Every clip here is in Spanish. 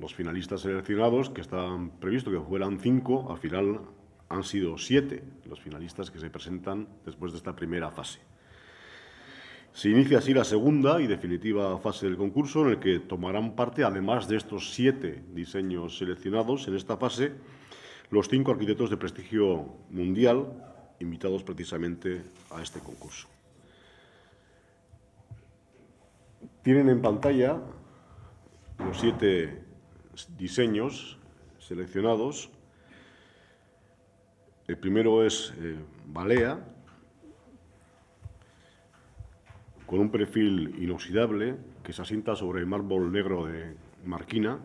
los finalistas seleccionados, que estaban previsto que fueran 5, al final han sido 7 los finalistas que se presentan después de esta primera fase. Se inicia así la segunda y definitiva fase del concurso, en el que tomarán parte, además de estos 7 diseños seleccionados en esta fase, los 5 arquitectos de prestigio mundial invitados precisamente a este concurso. Tienen en pantalla los 7 diseños seleccionados. El primero es Balea, con un perfil inoxidable que se asienta sobre mármol negro de Marquina.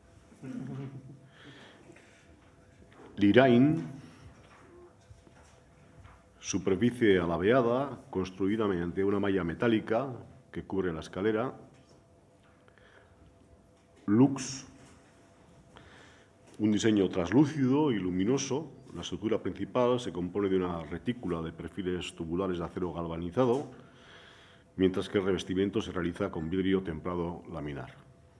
Lirain, superficie alabeada, construida mediante una malla metálica que cubre la escalera. Lux, un diseño translúcido y luminoso. La estructura principal se compone de una retícula de perfiles tubulares de acero galvanizado, mientras que el revestimiento se realiza con vidrio templado laminar.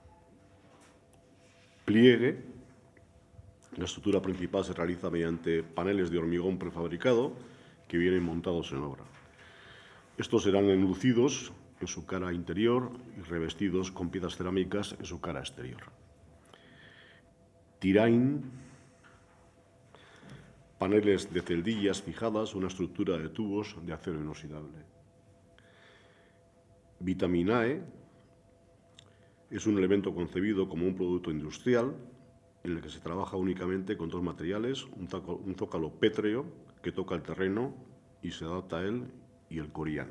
Pliegue, la estructura principal se realiza mediante paneles de hormigón prefabricado que vienen montados en obra. Estos serán enlucidos en su cara interior y revestidos con piezas cerámicas en su cara exterior. Tirain, paneles de celdillas fijadas, una estructura de tubos de acero inoxidable. Vitaminae es un elemento concebido como un producto industrial en el que se trabaja únicamente con 2 materiales, un zócalo pétreo que toca el terreno y se adapta a él, y el corián.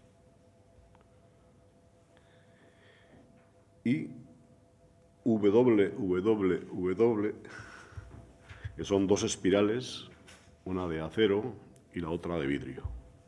Y WWW, que son 2 espirales, una de acero y la otra de vidrio.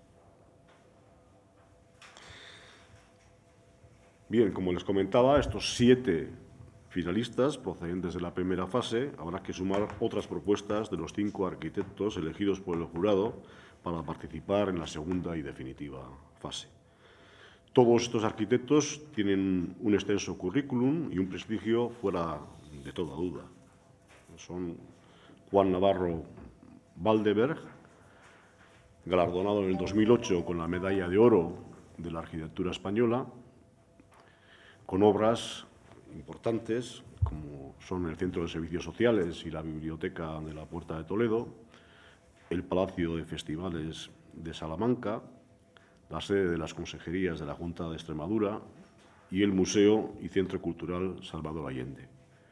Bien, como les comentaba, estos 7 finalistas procedentes de la primera fase, habrá que sumar otras propuestas de los 5 arquitectos elegidos por el jurado para participar en la segunda y definitiva fase. Todos estos arquitectos tienen un extenso currículum y un prestigio fuera de toda duda. Son Juan Navarro Valdeberg, galardonado en el 2008 con la Medalla de Oro de la Arquitectura Española, con obras importantes como son el Centro de Servicios Sociales y la Biblioteca de la Puerta de Toledo, el Palacio de Festivales de Salamanca, la sede de las consejerías de la Junta de Extremadura y el Museo y Centro Cultural Salvador Allende.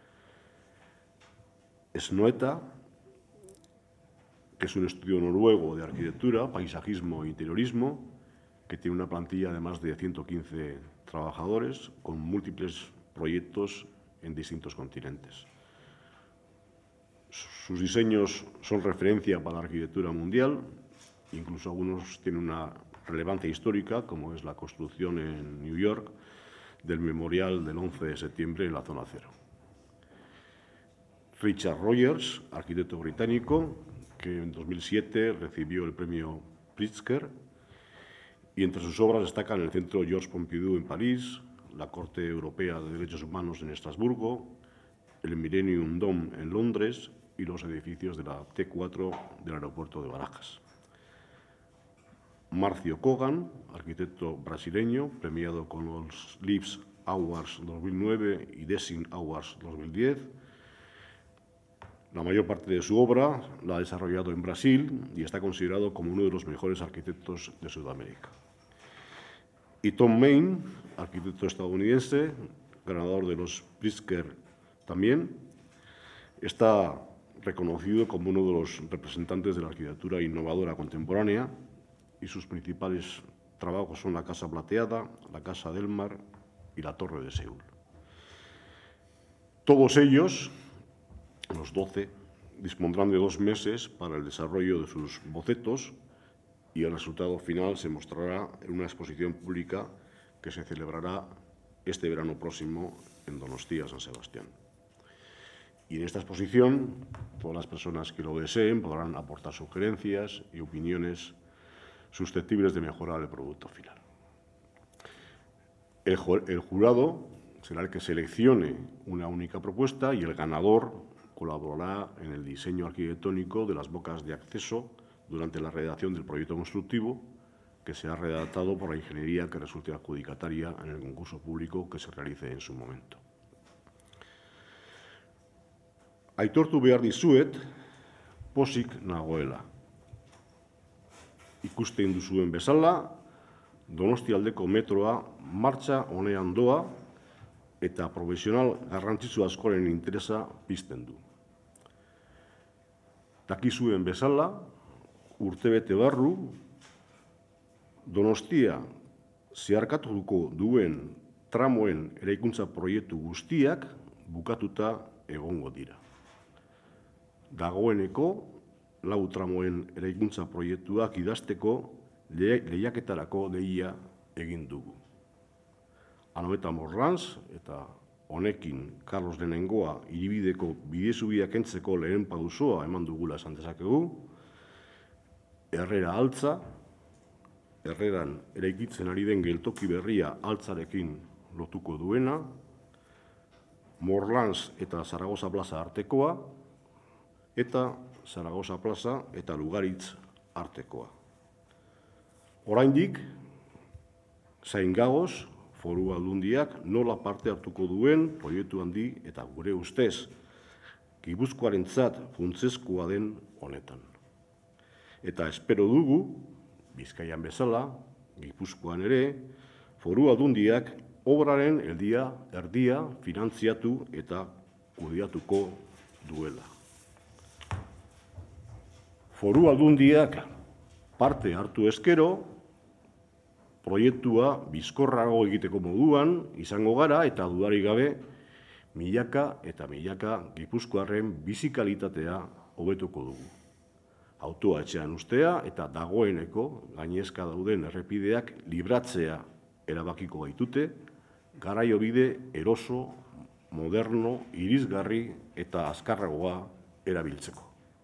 Snoeta, que es un estudio noruego de arquitectura, paisajismo e interiorismo, que tiene una plantilla de más de 115 trabajadores con múltiples proyectos en distintos continentes. Sus diseños son referencia para la arquitectura mundial, incluso algunos tienen una relevancia histórica, como es la construcción en New York del memorial del 11 de septiembre en la zona cero. Richard Rogers, arquitecto británico, que en 2007 recibió el premio Pritzker, y entre sus obras destacan el Centro Georges Pompidou en París, la Corte Europea de Derechos Humanos en Estrasburgo, el Millennium Dome en Londres y los edificios de la T4 del aeropuerto de Barajas. Marcio Kogan, arquitecto brasileño, premiado con los Leaves Awards 2009 y Design Awards 2010. La mayor parte de su obra la ha desarrollado en Brasil y está considerado como uno de los mejores arquitectos de Sudamérica. Y Tom Main, arquitecto estadounidense, ganador de los Pritzker también, está reconocido como uno de los representantes de la arquitectura innovadora contemporánea y sus principales trabajos son la Casa Plateada, la Casa del Mar y la Torre de Seúl. Todos ellos, los 12, dispondrán de 2 meses para el desarrollo de sus bocetos y el resultado final se mostrará en una exposición pública que se celebrará este verano próximo en Donostia, San Sebastián. Y en esta exposición, todas las personas que lo deseen podrán aportar sugerencias y opiniones susceptibles de mejorar el producto final. El jurado será el que seleccione una única propuesta y el ganador colaborará en el diseño arquitectónico de las bocas de acceso durante la redacción del proyecto constructivo, que será redactado por la ingeniería que resulte adjudicataria en el concurso público que se realice en su momento. Aitortu behar dizuet, pozik nagoela. Ikusten duzuen bezala, Donostialdeko metroa martxa onean doa eta profesional garrantzitsu askoren interesa pizten du. Dakizuen bezala, urtebete barru, Donostia zeharkatuko duen tramoen eraikuntza proiektu guztiak bukatuta egongo dira. Dagoeneko, 4 tramoen eraikuntza proiektuak idazteko lehiaketarako deia egin dugu. Anoeta Morlanz eta honekin Carlos Lehenengoa hiribideko bidezubiak kentzeko lehen pausoa eman dugula esan dezakegu. Herrera Altza, Herreran eraikitzen ari den geltoki berria Altzarekin lotuko duena, Morlanz eta Zaragoza plaza artekoa, eta Zaragoza plaza eta Lugaritz artekoa. Oraindik, Zaingagoz, Foru Aldundiak nola parte hartuko duen proiektu handi eta gure ustez Gipuzkoarentzat funtsezkoa den honetan. Eta espero dugu, Bizkaian bezala, Gipuzkoan ere, Foru Aldundiak obraren erdia finantziatu eta kudeatuko duela. Foru Aldundiak parte hartu ezkero, proiektua bizkorrago egiteko moduan izango gara eta dudarik gabe milaka eta milaka gipuzkoarren bizi kalitatea hobetuko dugu. Autoa etxean ustea eta dagoeneko gainezka dauden errepideak libratzea erabakiko gaitute, garaiobide eroso, moderno, irisgarri eta azkarragoa erabiltzeko.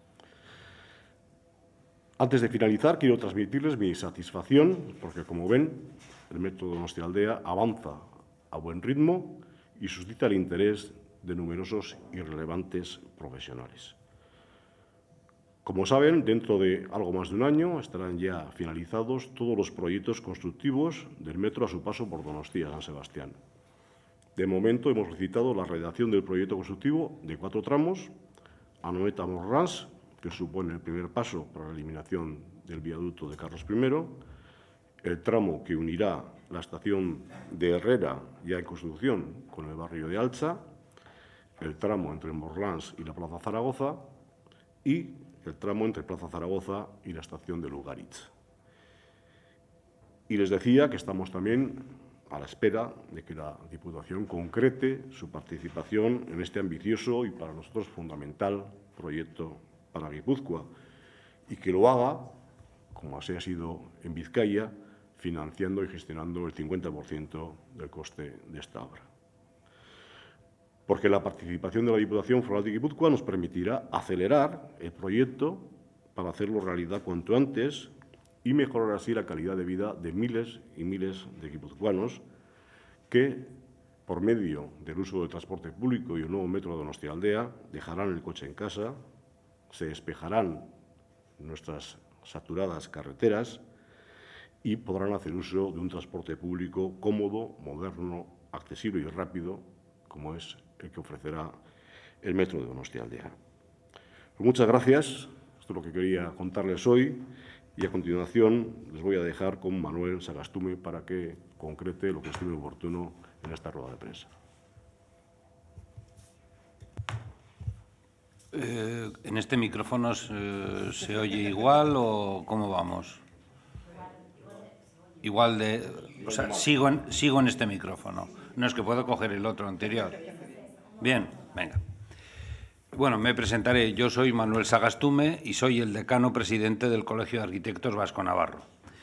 Antes de finalizar, quiero transmitirles mi satisfacción, porque como ven, el Metro Donostialdea avanza a buen ritmo y suscita el interés de numerosos y relevantes profesionales. Como saben, dentro de algo más de un año estarán ya finalizados todos los proyectos constructivos del metro a su paso por Donostia, San Sebastián. De momento hemos licitado la redacción del proyecto constructivo de 4 tramos, Anoeta Morlanz, que supone el primer paso para la eliminación del viaducto de Carlos I, el tramo que unirá la estación de Herrera, ya en construcción, con el barrio de Altza, el tramo entre Morlanz y la Plaza Zaragoza y el tramo entre Plaza Zaragoza y la estación de Lugaritz. Y les decía que estamos también a la espera de que la Diputación concrete su participación en este ambicioso y para nosotros fundamental proyecto para Guipúzcoa y que lo haga, como así ha sido en Vizcaya, financiando y gestionando el 50% del coste de esta obra. Porque la participación de la Diputación Foral de Guipúzcoa nos permitirá acelerar el proyecto para hacerlo realidad cuanto antes y mejorar así la calidad de vida de miles y miles de guipuzcoanos que, por medio del uso del transporte público y el nuevo metro de Donostialdea, dejarán el coche en casa, se despejarán nuestras saturadas carreteras y podrán hacer uso de un transporte público cómodo, moderno, accesible y rápido, como es el que ofrecerá el metro de Donostialdea. Pues muchas gracias. Esto es lo que quería contarles hoy y a continuación les voy a dejar con Manuel Sagastume para que concrete lo que estime oportuno en esta rueda de prensa. ¿En este micrófono se oye igual o cómo vamos? Igual de... O sea, sigo en este micrófono. No es que puedo coger el otro anterior. Bien, venga. Bueno, me presentaré. Yo soy Manuel Sagastume y soy el decano presidente del Colegio de Arquitectos Vasco-Navarro.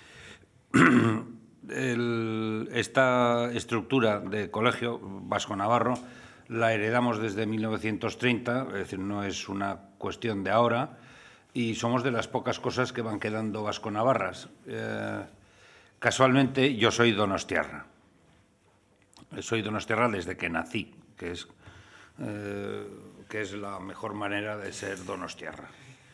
Esta estructura de Colegio Vasco-Navarro la heredamos desde 1930, es decir, no es una cuestión de ahora, y somos de las pocas cosas que van quedando vasco-navarras. Casualmente, yo soy donostiarra. soy donostiarra desde que nací, que es la mejor manera de ser donostiarra.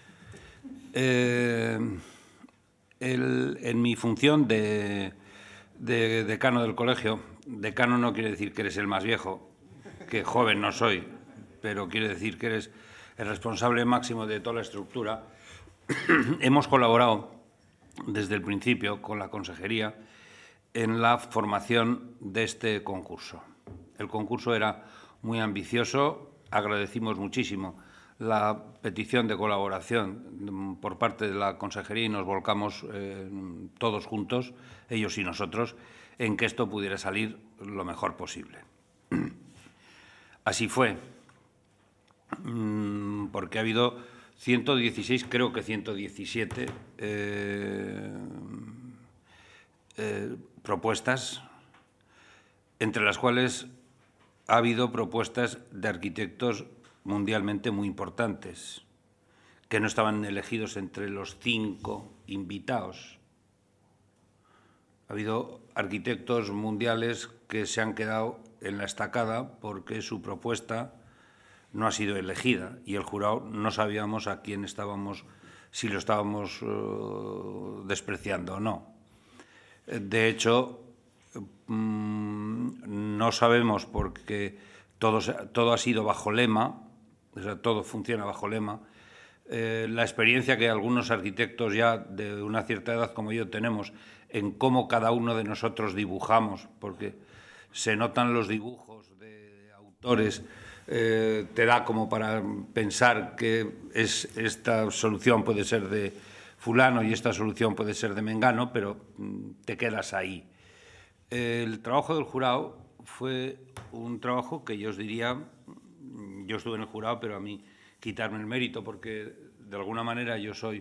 En mi función de decano del colegio, decano no quiere decir que eres el más viejo, que joven no soy, pero quiere decir que eres el responsable máximo de toda la estructura. Hemos colaborado desde el principio con la consejería en la formación de este concurso. El concurso era muy ambicioso, agradecimos muchísimo la petición de colaboración por parte de la consejería y nos volcamos todos juntos, ellos y nosotros, en que esto pudiera salir lo mejor posible. Así fue, porque ha habido 116, creo que 117 propuestas, entre las cuales ha habido propuestas de arquitectos mundialmente muy importantes, que no estaban elegidos entre los 5 invitados. Ha habido arquitectos mundiales que se han quedado en la estacada porque su propuesta no ha sido elegida y el jurado no sabíamos a quién estábamos, si lo estábamos despreciando o no. De hecho, no sabemos porque todo ha sido bajo lema, o sea, todo funciona bajo lema. La experiencia que algunos arquitectos ya de una cierta edad como yo tenemos en cómo cada uno de nosotros dibujamos, porque se notan los dibujos de autores, te da como para pensar que esta solución puede ser de fulano y esta solución puede ser de mengano, pero te quedas ahí. El trabajo del jurado fue un trabajo que yo os diría, yo estuve en el jurado, pero a mí quitarme el mérito, porque de alguna manera yo soy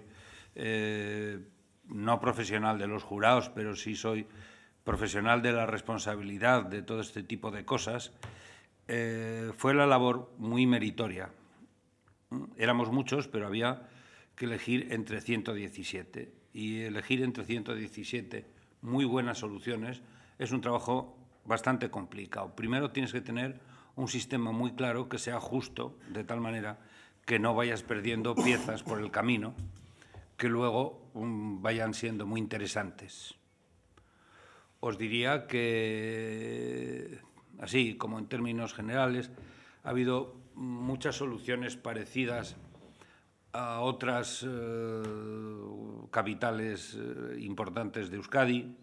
no profesional de los jurados, pero sí soy profesional de la responsabilidad de todo este tipo de cosas. Fue la labor muy meritoria. Éramos muchos, pero había que elegir entre 117. Y elegir entre 117 muy buenas soluciones es un trabajo bastante complicado. Primero tienes que tener un sistema muy claro que sea justo, de tal manera que no vayas perdiendo piezas por el camino, que luego vayan siendo muy interesantes. Os diría que, así como en términos generales, ha habido muchas soluciones parecidas a otras capitales importantes de Euskadi,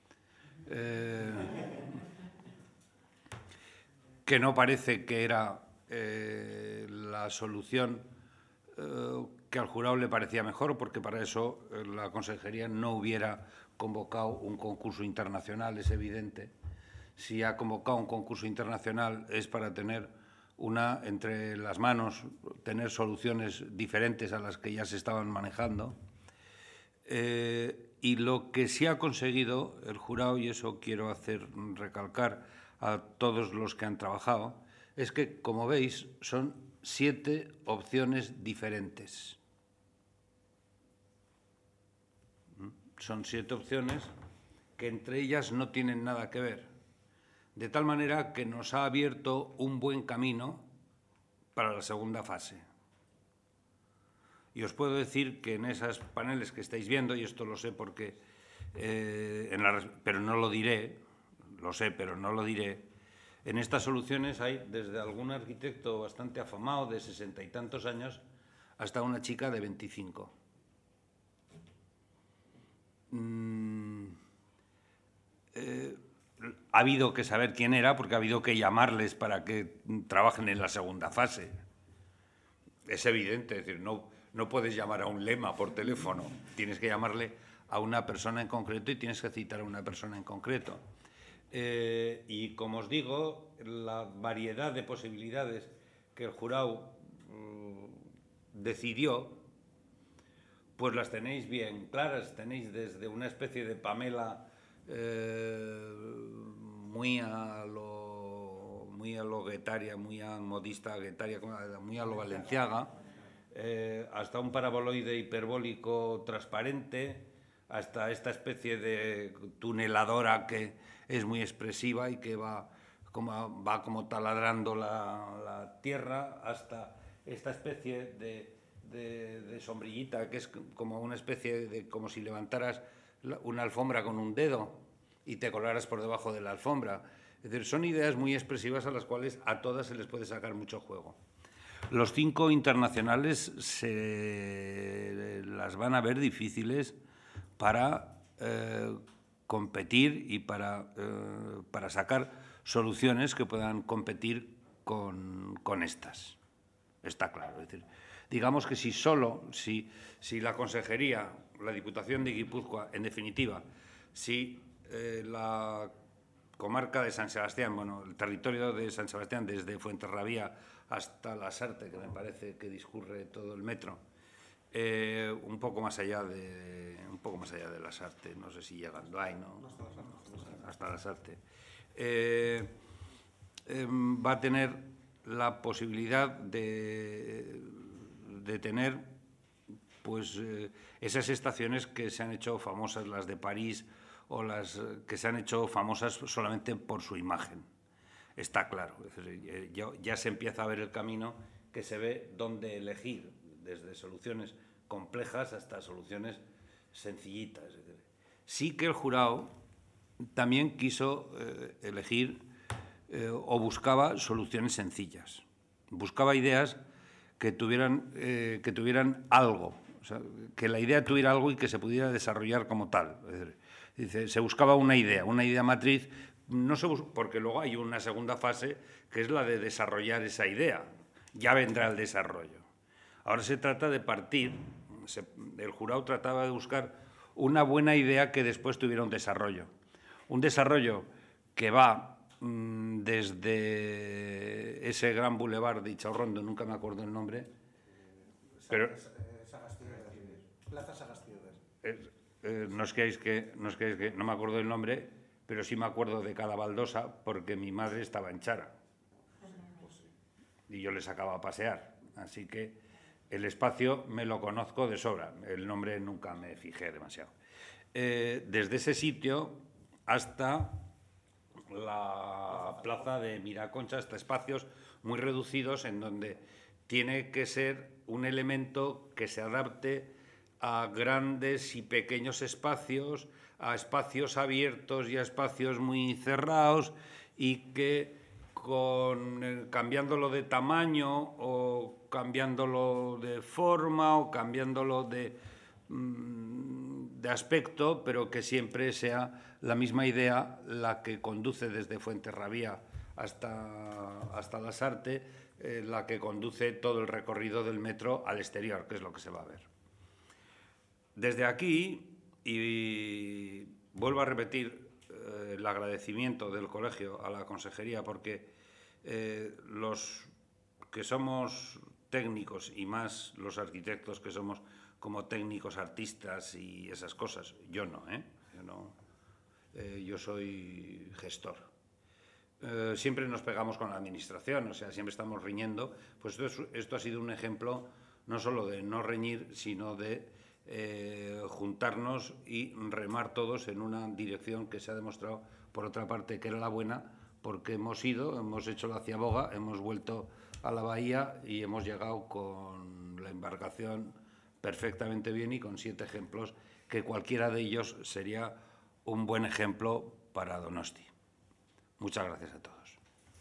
que no parece que era la solución que al jurado le parecía mejor, porque para eso la consejería no hubiera convocado un concurso internacional, es evidente. Si ha convocado un concurso internacional es para tener entre las manos, tener soluciones diferentes a las que ya se estaban manejando. Y lo que sí ha conseguido el jurado, y eso quiero recalcar a todos los que han trabajado, es que, como veis, son 7 opciones diferentes. Son 7 opciones que entre ellas no tienen nada que ver, de tal manera que nos ha abierto un buen camino para la segunda fase. Y os puedo decir que en esas paneles que estáis viendo, y esto lo sé porque, pero no lo diré, lo sé, pero no lo diré, en estas soluciones hay desde algún arquitecto bastante afamado de 60 y tantos años hasta una chica de 25. Ha habido que saber quién era porque ha habido que llamarles para que trabajen en la segunda fase. Es evidente, es decir, no puedes llamar a un lema por teléfono, tienes que llamarle a una persona en concreto y tienes que citar a una persona en concreto. Y como os digo, la variedad de posibilidades que el jurado decidió, pues las tenéis bien claras. Tenéis desde una especie de Pamela muy a lo Guetaria, muy a modista Guetaria, muy a lo Valenciaga, hasta un paraboloide hiperbólico transparente, hasta esta especie de tuneladora que es muy expresiva y que va va como taladrando la tierra hasta esta especie de sombrillita, que es como una especie de, como si levantaras una alfombra con un dedo y te colaras por debajo de la alfombra. Es decir, son ideas muy expresivas a las cuales a todas se les puede sacar mucho juego. Los 5 internacionales se las van a ver difíciles para competir y para sacar soluciones que puedan competir con estas. Está claro. Es decir, digamos que si la Consejería, la Diputación de Guipúzcoa, en definitiva, si la comarca de San Sebastián, bueno, el territorio de San Sebastián, desde Fuenterrabía hasta Lasarte, que me parece que discurre todo el metro, un poco más allá de Lasarte, no sé si llegando ahí, ¿no? Hasta Lasarte. Va a tener la posibilidad de tener pues esas estaciones que se han hecho famosas, las de París, o las que se han hecho famosas solamente por su imagen. Está claro, es decir, ya se empieza a ver el camino que se ve dónde elegir, desde soluciones complejas hasta soluciones sencillitas. Es decir, sí que el jurado también quiso elegir o buscaba soluciones sencillas, buscaba ideas que tuvieran algo, o sea, que la idea tuviera algo y que se pudiera desarrollar como tal. Es decir, dice, se buscaba una idea matriz, porque luego hay una segunda fase que es la de desarrollar esa idea. Ya vendrá el desarrollo. Ahora se trata de partir, el jurado trataba de buscar una buena idea que después tuviera un desarrollo. Un desarrollo que va desde ese gran boulevard de Ichaurrondo, nunca me acuerdo el nombre, pero Plaza Sagastioder. no os creáis que no me acuerdo del nombre, pero sí me acuerdo de cada baldosa porque mi madre estaba en Chara y yo le sacaba a pasear, así que el espacio me lo conozco de sobra, el nombre nunca me fijé demasiado. Desde ese sitio hasta la plaza de Miraconcha, hasta espacios muy reducidos en donde tiene que ser un elemento que se adapte a grandes y pequeños espacios, a espacios abiertos y a espacios muy cerrados, y que cambiándolo de tamaño o cambiándolo de forma o cambiándolo de aspecto, pero que siempre sea la misma idea la que conduce desde Fuenterrabía hasta Lasarte, la que conduce todo el recorrido del metro al exterior, que es lo que se va a ver. Desde aquí, y vuelvo a repetir el agradecimiento del colegio a la consejería, porque los que somos técnicos, y más los arquitectos que somos como técnicos, artistas y esas cosas, yo no, yo soy gestor. Siempre nos pegamos con la administración, o sea, siempre estamos riñendo. Pues esto ha sido un ejemplo no solo de no reñir, sino de juntarnos y remar todos en una dirección que se ha demostrado, por otra parte, que era la buena, porque hemos hecho la ciaboga, hemos vuelto a la bahía y hemos llegado con la embarcación perfectamente bien y con 7 ejemplos, que cualquiera de ellos sería un buen ejemplo para Donosti. Muchas gracias a todos.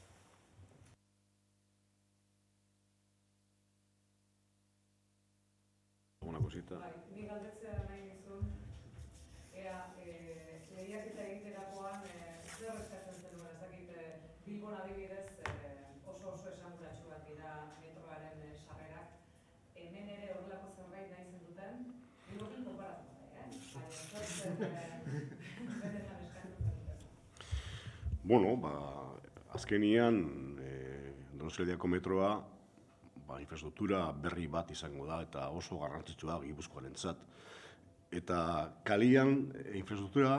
Una cosita. Ni galdetzea nahi nizun, ea, lehiaketa egiterakoan zer eskatzen zenuen, ez dakit Bilbon adibidez oso esanguratsuak dira metroaren sarrerak, hemen ere horrelako zerbait nahi zenduten, Bilbokin konparatu nahi, baina benetan eskatzen zenuten. Bueno, azkenian Donostialdeko metroa infrastruktura berri bat izango da eta oso garrantzitsua Gipuzkoarentzat. Eta kalian infrastruktura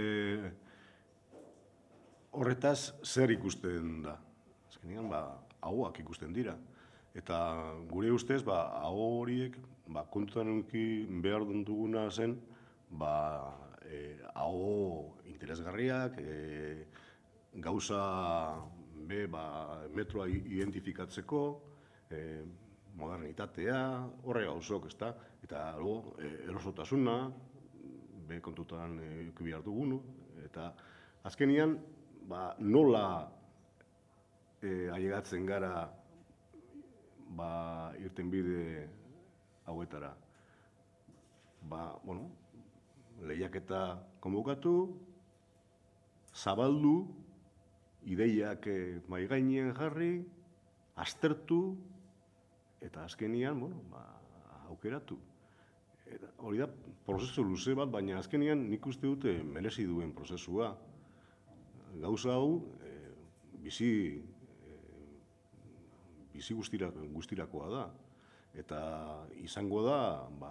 horretaz zer ikusten da? Azkenean ahoak ikusten dira. Eta gure ustez aho horiek kontutan eduki behar duguna zen aho interesgarriak, gauza metroa identifikatzeko, modernitatea, horre gauzok, ezta? Eta erosotasuna, kontutan eduki behar dugun, eta azkenian, nola ailegatzen gara irtenbide hauetara. Lehiaketa konbokatu, zabaldu, ideiak mahai gainean jarri, aztertu, eta azkenian, aukeratu. Hori da, prozesu luze bat, baina azkenian nik uste dute merezi duen prozesua. Gauza hau, bizi guztirakoa da. Eta izango da,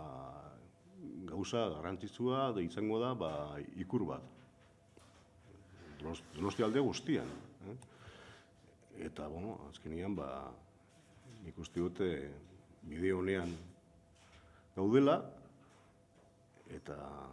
gauza garrantzitsua da izango da ikur bat. Donostialde guztian. Eta, azkenian, nik uste dute bide honean gaudela, eta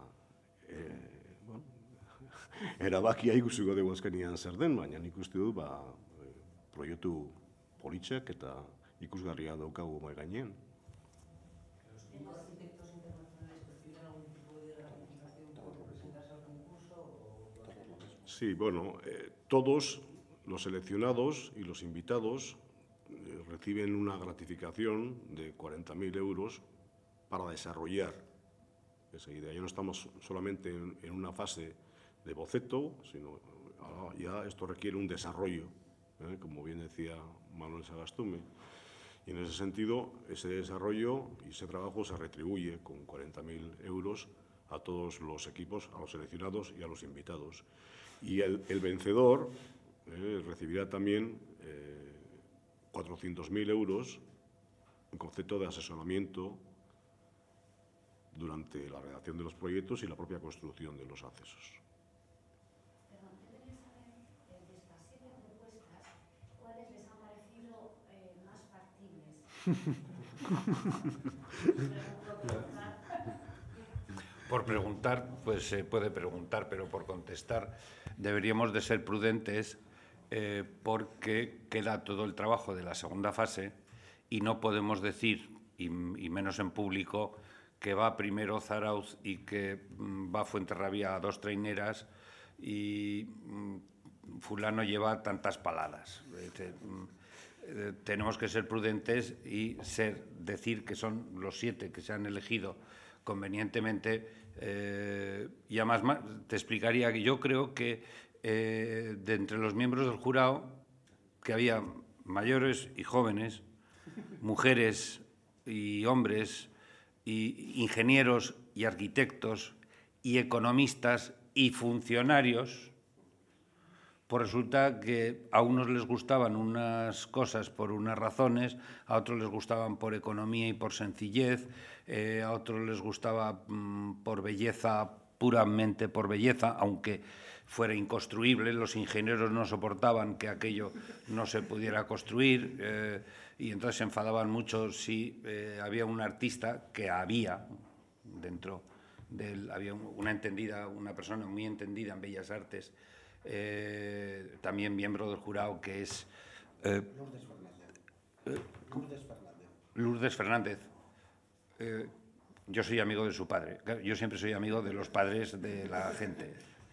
erabakia ikusiko dugu azkenian zer den, baina nik uste dut proiektu politxak eta ikusgarria daukagu mahai gainean. ¿Los arquitectos internacionales perciben algún tipo de gratificación por presentarse al concurso? Sí, todos los seleccionados y los invitados reciben una gratificación de 40.000 euros para desarrollar esa idea. Ya no estamos solamente en una fase de boceto, sino ya esto requiere un desarrollo, como bien decía Manuel Sagastume. Y en ese sentido, ese desarrollo y ese trabajo se retribuye con 40.000 euros a todos los equipos, a los seleccionados y a los invitados. Y el vencedor recibirá también 400.000 euros en concepto de asesoramiento durante la redacción de los proyectos y la propia construcción de los accesos. Perdón, yo quería saber, de estas 7 propuestas, ¿cuáles les han parecido más factibles? Por preguntar, pues se puede preguntar, pero por contestar deberíamos de ser prudentes porque queda todo el trabajo de la segunda fase y no podemos decir, y menos en público, que va primero Zarauz y que va Fuenterrabía a 2 traineras y fulano lleva tantas paladas. Tenemos que ser prudentes y decir que son los 7 que se han elegido convenientemente. Y además te explicaría que yo creo que de entre los miembros del jurado, que había mayores y jóvenes, mujeres y hombres, y ingenieros y arquitectos y economistas y funcionarios, pues resulta que a unos les gustaban unas cosas por unas razones, a otros les gustaban por economía y por sencillez, a otros les gustaba por belleza, puramente por belleza, aunque fuera inconstruible. Los ingenieros no soportaban que aquello no se pudiera construir y entonces se enfadaban mucho si había un artista que había dentro había una persona muy entendida en Bellas Artes, también miembro del jurado, que es Lourdes Fernández. Yo soy amigo de su padre. Yo siempre soy amigo de los padres de la gente.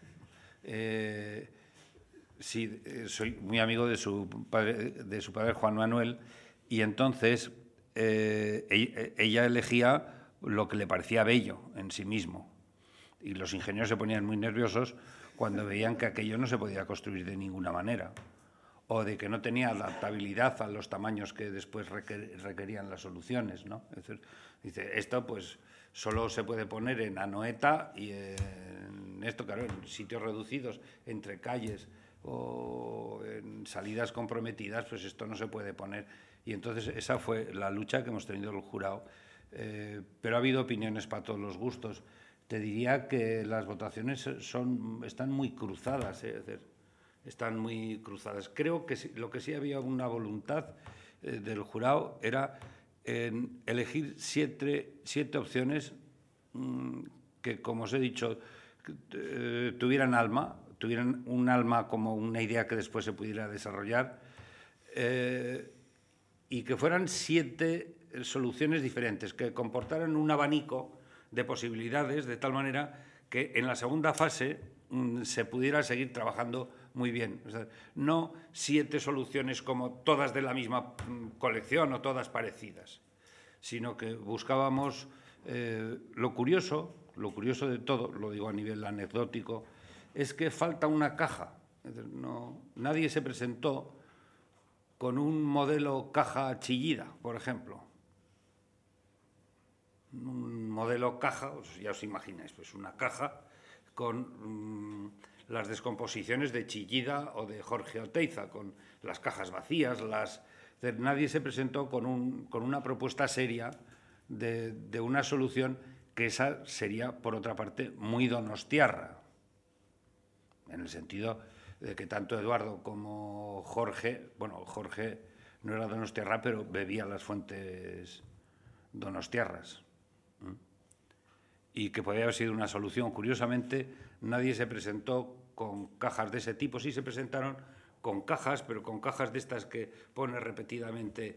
Sí, soy muy amigo de su padre Juan Manuel, y entonces ella elegía lo que le parecía bello en sí mismo. Y los ingenieros se ponían muy nerviosos cuando veían que aquello no se podía construir de ninguna manera, o de que no tenía adaptabilidad a los tamaños que después requerían las soluciones, ¿no? Es decir, dice, esto pues solo se puede poner en Anoeta y en esto, claro, en sitios reducidos, entre calles o en salidas comprometidas, pues esto no se puede poner. Y entonces esa fue la lucha que hemos tenido el jurado. Pero ha habido opiniones para todos los gustos. Te diría que las votaciones están muy cruzadas, es decir, están muy cruzadas. Creo que lo que sí había una voluntad del jurado era elegir siete opciones que, como os he dicho, tuvieran alma, tuvieran un alma como una idea que después se pudiera desarrollar, y que fueran 7 soluciones diferentes, que comportaran un abanico de posibilidades, de tal manera que en la segunda fase se pudiera seguir trabajando muy bien. O sea, no 7 soluciones como todas de la misma colección o todas parecidas, sino que buscábamos lo curioso de todo, lo digo a nivel anecdótico, es que falta una caja. Es decir, nadie se presentó con un modelo caja chillida, por ejemplo. Un modelo caja, ya os imagináis, pues una caja con las descomposiciones de Chillida o de Jorge Oteiza, con las cajas vacías. Nadie se presentó con una propuesta seria de una solución que esa sería, por otra parte, muy donostiarra, en el sentido de que tanto Eduardo como Jorge, bueno, Jorge no era donostiarra, pero bebía las fuentes donostiarras, y que podría haber sido una solución. Curiosamente, nadie se presentó con cajas de ese tipo. Sí se presentaron con cajas, pero con cajas de estas que pone repetidamente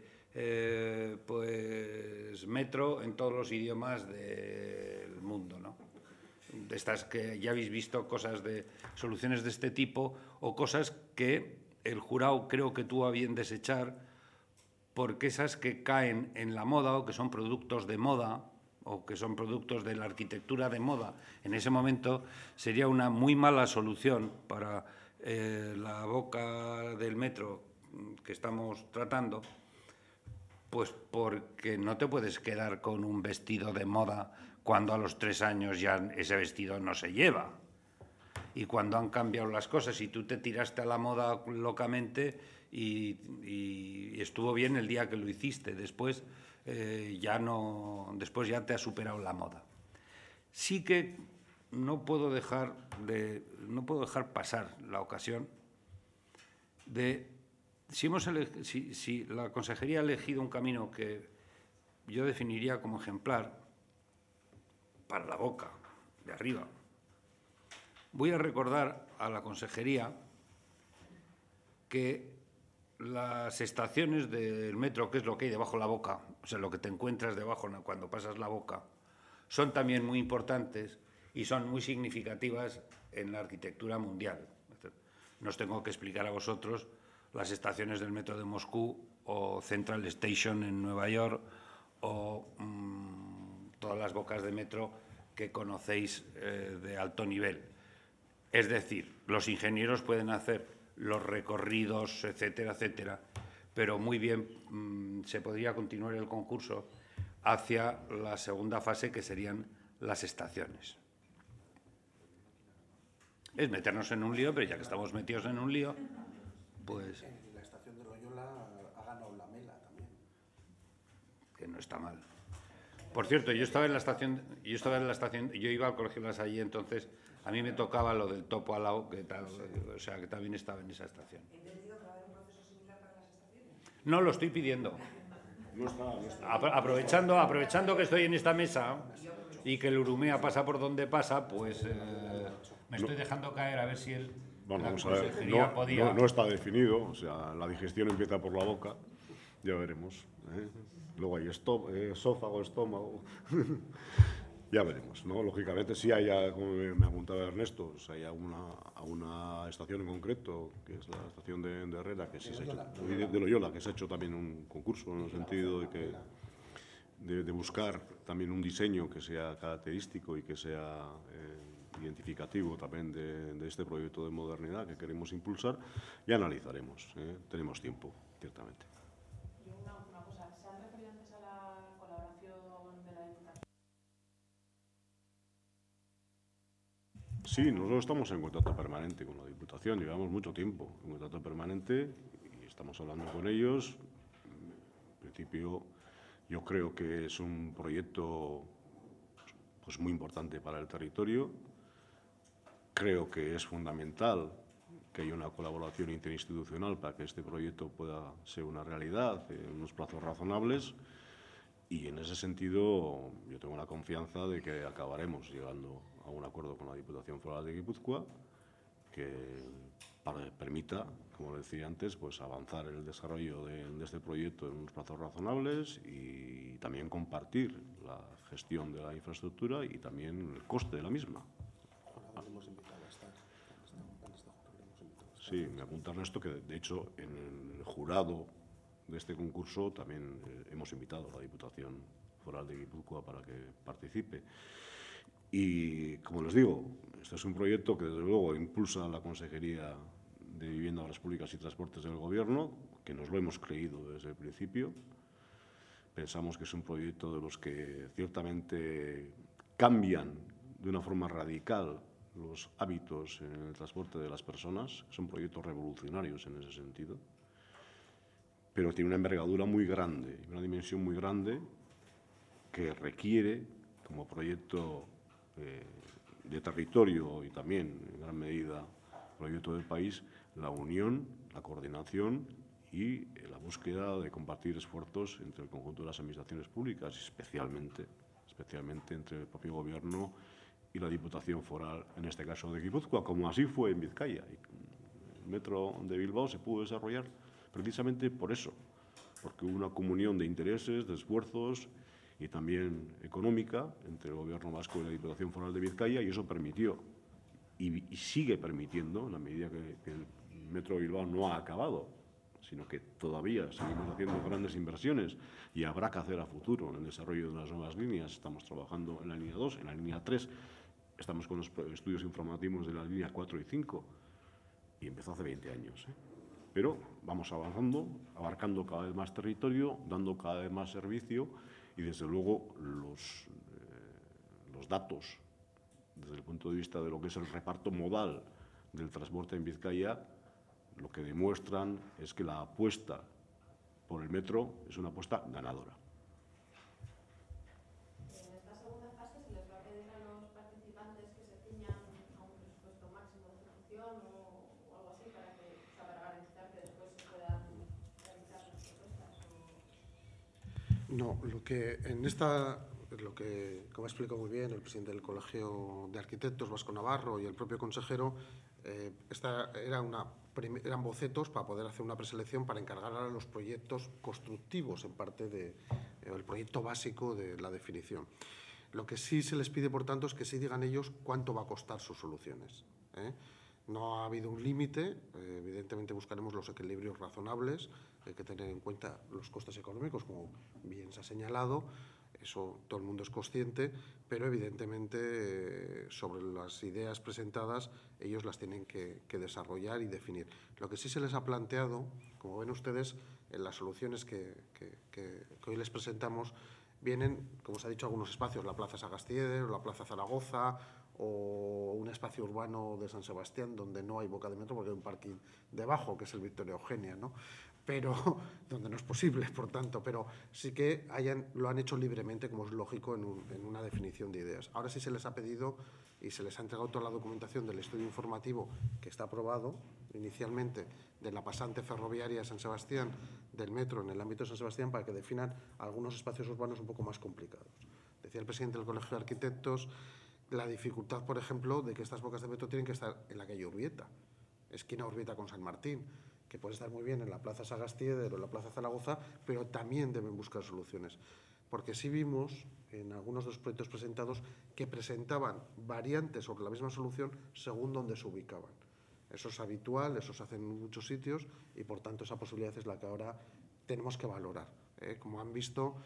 pues metro en todos los idiomas del mundo, ¿no? De estas que ya habéis visto, cosas de soluciones de este tipo, o cosas que el jurado creo que tuvo a bien desechar, porque esas que caen en la moda o que son productos de moda o que son productos de la arquitectura de moda en ese momento, sería una muy mala solución para la boca del metro que estamos tratando, pues porque no te puedes quedar con un vestido de moda cuando a los 3 años ya ese vestido no se lleva. Y cuando han cambiado las cosas y tú te tiraste a la moda locamente y estuvo bien el día que lo hiciste, después ya te ha superado la moda. Sí que no puedo dejar pasar la ocasión de si la consejería ha elegido un camino que yo definiría como ejemplar para la boca de arriba. Voy a recordar a la consejería que las estaciones del metro, que es lo que hay debajo de la boca, o sea, lo que te encuentras debajo cuando pasas la boca, son también muy importantes y son muy significativas en la arquitectura mundial. No os tengo que explicar a vosotros las estaciones del metro de Moscú o Central Station en Nueva York o todas las bocas de metro que conocéis de alto nivel. Es decir, los ingenieros pueden hacer los recorridos, etcétera, etcétera, pero muy bien se podría continuar el concurso hacia la segunda fase, que serían las estaciones. Es meternos en un lío, pero ya que estamos metidos en un lío, pues... La estación de Loyola ha ganado la Mela también. Que no está mal. Por cierto, yo estaba en la estación, yo iba al colegio de La Salle, entonces a mí me tocaba lo del topo al lado, o sea, que también estaba en esa estación. ¿Entendido que va a haber un proceso similar para las estaciones? No, lo estoy pidiendo. No está. Aprovechando que estoy en esta mesa y que el Urumea pasa por donde pasa, pues me estoy dejando caer a ver si él... Bueno, la vamos a ver, consejería podía... no está definido, o sea, la digestión empieza por la boca, ya veremos. Luego hay esófago, estómago, ya veremos, ¿no? Lógicamente, sí hay, como me apuntaba Ernesto, o sea, hay una estación en concreto, que es la estación de Herrera, que sí se ha hecho, de Loyola, que se ha hecho también un concurso, en el sentido de buscar también un diseño que sea característico y que sea identificativo también de este proyecto de modernidad que queremos impulsar, y analizaremos. Tenemos tiempo, ciertamente. Y una cosa, ¿se han referido antes a la colaboración de la Diputación? Sí, nosotros estamos en contacto permanente con la Diputación, llevamos mucho tiempo en contacto permanente y estamos hablando con ellos. En principio, yo creo que es un proyecto pues muy importante para el territorio. Creo que es fundamental que haya una colaboración interinstitucional para que este proyecto pueda ser una realidad en unos plazos razonables, y en ese sentido yo tengo la confianza de que acabaremos llegando a un acuerdo con la Diputación Foral de Guipúzcoa permita, como decía antes, pues avanzar el desarrollo de este proyecto en unos plazos razonables y también compartir la gestión de la infraestructura y también el coste de la misma. Ojalá le hemos invitado a estar. En esta cultura hemos invitado a estar. Sí, me apunta Ernesto que, de hecho, en el jurado de este concurso también hemos invitado a la Diputación Foral de Guipúzcoa para que participe. Y, como les digo, este es un proyecto que, desde luego, impulsa la Consejería de Vivienda, Obras Públicas y Transportes del Gobierno, que nos lo hemos creído desde el principio. Pensamos que es un proyecto de los que ciertamente cambian de una forma radical los hábitos en el transporte de las personas. Son proyectos revolucionarios en ese sentido, pero tiene una envergadura muy grande, una dimensión muy grande que requiere, como proyecto de territorio y también, en gran medida, proyecto del país, la unión, la coordinación y la búsqueda de compartir esfuerzos entre el conjunto de las administraciones públicas, especialmente entre el propio Gobierno y la Diputación Foral, en este caso de Guipúzcoa, como así fue en Vizcaya. El metro de Bilbao se pudo desarrollar precisamente por eso, porque hubo una comunión de intereses, de esfuerzos y también económica entre el Gobierno vasco y la Diputación Foral de Vizcaya, y eso permitió y sigue permitiendo, en la medida que el metro de Bilbao no ha acabado, sino que todavía seguimos haciendo grandes inversiones y habrá que hacer a futuro en el desarrollo de las nuevas líneas. Estamos trabajando en la línea 2, en la línea 3, estamos con los estudios informativos de la línea 4 y 5, y empezó hace 20 años, Pero vamos avanzando, abarcando cada vez más territorio, dando cada vez más servicio y, desde luego, los datos, desde el punto de vista de lo que es el reparto modal del transporte en Vizcaya, lo que demuestran es que la apuesta por el metro es una apuesta ganadora. En esta segunda fase se les va a pedir a los participantes que se ciñan a un presupuesto máximo de ejecución o algo así para garantizar que después se puedan realizar las propuestas. No, como explicó muy bien el presidente del Colegio de Arquitectos, Vasco Navarro, y el propio consejero, eran bocetos para poder hacer una preselección para encargar a los proyectos constructivos, en parte del proyecto básico de la definición. Lo que sí se les pide, por tanto, es que sí digan ellos cuánto va a costar sus soluciones. No ha habido un límite, evidentemente buscaremos los equilibrios razonables, hay que tener en cuenta los costes económicos, como bien se ha señalado, eso todo el mundo es consciente, pero evidentemente sobre las ideas presentadas ellos las tienen que desarrollar y definir. Lo que sí se les ha planteado, como ven ustedes, en las soluciones que hoy les presentamos, vienen, como se ha dicho, algunos espacios, la Plaza Sagastieder o la Plaza Zaragoza, o un espacio urbano de San Sebastián donde no hay boca de metro porque hay un parking debajo, que es el Victoria Eugenia, ¿no? Pero donde no es posible, por tanto, pero sí que lo han hecho libremente, como es lógico, en una definición de ideas. Ahora sí se les ha pedido y se les ha entregado toda la documentación del estudio informativo que está aprobado inicialmente de la pasante ferroviaria de San Sebastián, del metro en el ámbito de San Sebastián, para que definan algunos espacios urbanos un poco más complicados. Decía el presidente del Colegio de Arquitectos la dificultad, por ejemplo, de que estas bocas de metro tienen que estar en la calle Urbieta, esquina Urbieta con San Martín, que puede estar muy bien en la Plaza Sagastieder o en la Plaza Zaragoza, pero también deben buscar soluciones. Porque sí vimos en algunos de los proyectos presentados que presentaban variantes sobre la misma solución según donde se ubicaban. Eso es habitual, eso se hace en muchos sitios y, por tanto, esa posibilidad es la que ahora tenemos que valorar. Como han visto,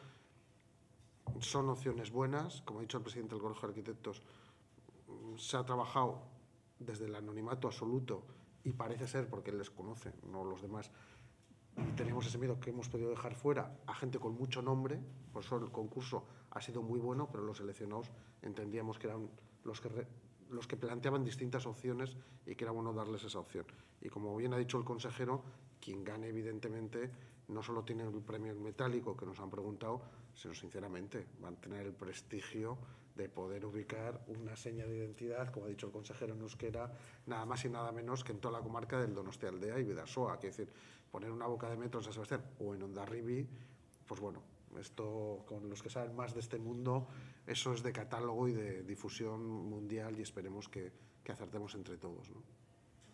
son opciones buenas. Como ha dicho el presidente del Colegio de Arquitectos, se ha trabajado desde el anonimato absoluto y parece ser, porque él les conoce, no los demás, tenemos ese miedo que hemos podido dejar fuera a gente con mucho nombre. Por eso el concurso ha sido muy bueno, pero los seleccionados entendíamos que eran los que planteaban distintas opciones y que era bueno darles esa opción. Y como bien ha dicho el consejero, quien gane, evidentemente, no solo tiene el premio metálico que nos han preguntado, sino, sinceramente, van a tener el prestigio de poder ubicar una seña de identidad, como ha dicho el consejero en euskera, nada más y nada menos que en toda la comarca del Donostialdea y Bidasoa. Quiere decir, poner una boca de metro en San Sebastián o en Hondarribia, pues bueno, esto, con los que saben más de este mundo, eso es de catálogo y de difusión mundial, y esperemos que acertemos entre todos, ¿no?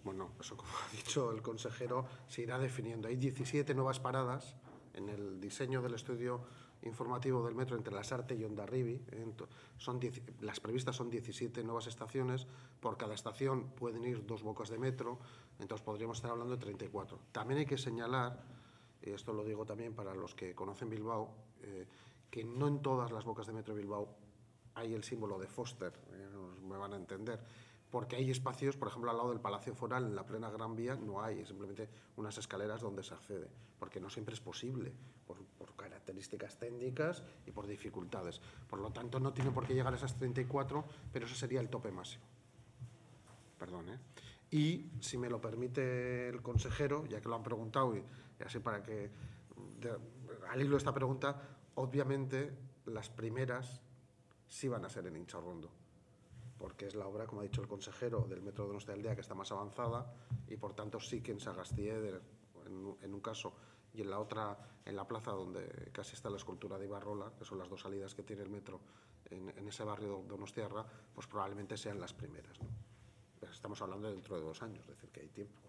Bueno, eso como ha dicho el consejero, se irá definiendo. Hay 17 nuevas paradas en el diseño del estudio informativo del metro entre Lasarte y Hondarribia. Las previstas son 17 nuevas estaciones. Por cada estación pueden ir 2 bocas de metro, entonces podríamos estar hablando de 34. También hay que señalar, y esto lo digo también para los que conocen Bilbao, que no en todas las bocas de metro de Bilbao hay el símbolo de Foster, me van a entender, porque hay espacios, por ejemplo, al lado del Palacio Foral, en la plena Gran Vía, no hay, es simplemente unas escaleras donde se accede, porque no siempre es posible, por características técnicas y por dificultades. Por lo tanto, no tiene por qué llegar a esas 34, pero ese sería el tope máximo. Perdón, ¿eh? Y, si me lo permite el consejero, ya que lo han preguntado, y así para que, al hilo de esta pregunta, obviamente las primeras sí van a ser en Incharrondo, porque es la obra, como ha dicho el consejero, del metro de Donostialdea que está más avanzada y, por tanto, sí que en Sagastieder, en un caso, y en la otra, en la plaza donde casi está la escultura de Ibarrola, que son las 2 salidas que tiene el metro en ese barrio de Donostiarra, pues probablemente sean las primeras, ¿no? Pero estamos hablando de dentro de 2 años, es decir, que hay tiempo.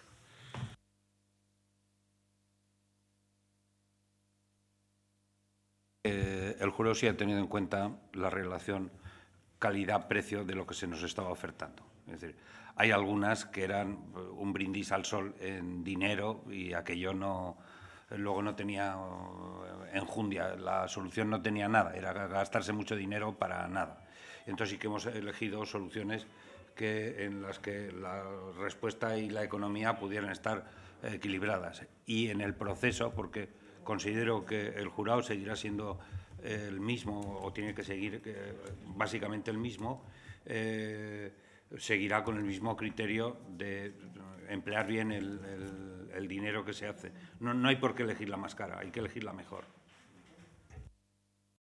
El jurado sí ha tenido en cuenta la relación calidad-precio de lo que se nos estaba ofertando. Es decir, hay algunas que eran un brindis al sol en dinero y aquello luego no tenía enjundia, la solución no tenía nada, era gastarse mucho dinero para nada. Entonces sí que hemos elegido soluciones en las que la respuesta y la economía pudieran estar equilibradas. Y en el proceso, porque considero que el jurado seguirá siendo el mismo, o tiene que seguir básicamente el mismo, seguirá con el mismo criterio de emplear bien el dinero que se hace. No hay por qué elegir la más cara, hay que elegir la mejor.